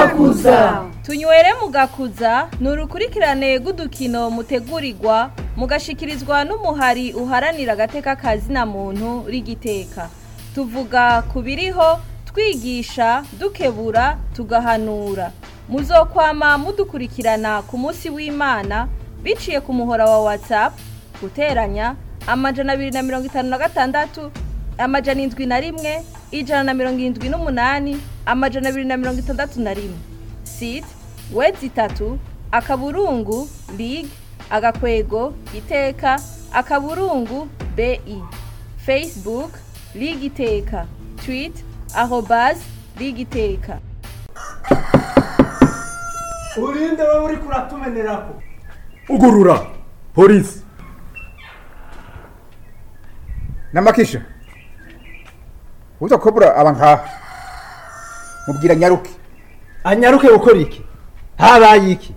mugakuza. Tunywere mugakuza ni urukurikirane rw'udukino mutegurirwa mugashikirizwa n'umuhari uharanira agateka kazina muntu rigiteka. Tuvuga kubiriho, twigisha, dukebura, tugahanura. Muzokwama mudukurikirana ku munsi w'Imana biciye ku muhora wa WhatsApp guteranya 256 701 178 261 site wezi 3 akaburungu league agakwego iteka akaburungu BI Facebook Ligue Iteka tweet @ligiteka. Urinde wowe uri kuratumenerako. Ugurura polisi Namakisha uza kobura abanka mubwira nyaruke. Anyaruke gukora iki? Habaye iki?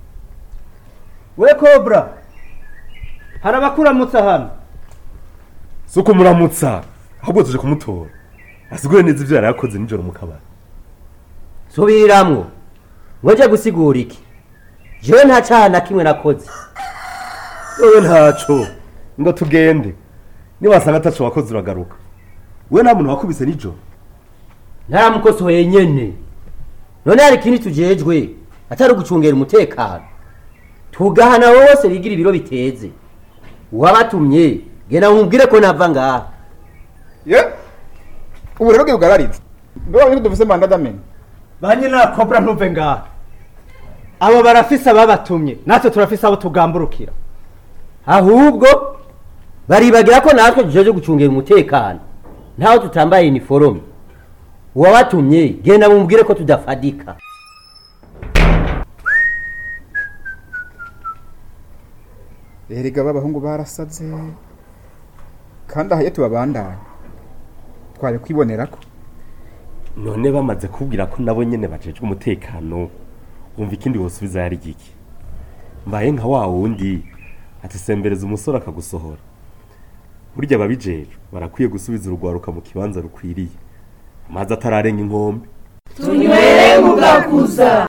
We Cobra harabakuramutsa hano. suko muramutsa ahubwo tuje kumutora asigure neza ivyo yarakoze nijoro mu kabari. Subiramwo ngoje gusigura iki? Jewe nta cana kimwe nakoze. Wewe ntaco ngo tugende niwasanga ataco wakoze uragaruka. We nta muntu wakubise nijoro. Naramukosoye nyene. None hari kindi tujejwe atari gucungera umutekano. Tugahana wose bigira ibiro biteze. Wabatumye gena nkubwire ko nava ngaha. Ubu rero ugararize. Ndo wabiri dufise mandadamene. Banyina Cobra ntuve ngaha. Abo barafisa babatumye natwe turafisa abo tugamburukira. Ahubwo baribagira ko natwe tujeje gucungera umutekano. Ntaho tutambaye uniforme. Wabatumye gena mubwire ko tudafadika. Erega babahungu barasaze. Kandi ahaye tubabandanya. Twari kwibonerako. None bamaze kubwira ko nabo nyene bajejwe umutekano. Umva ikindi wosubiza yari giki. Mbaye nka wa wundi atisembereza umusore akagusohora. Burya babijeje barakwiye gusubiza urugwaruka mu kibanza rukwiriye. Amazi atararenga inkombe. Tunywere mugakuza.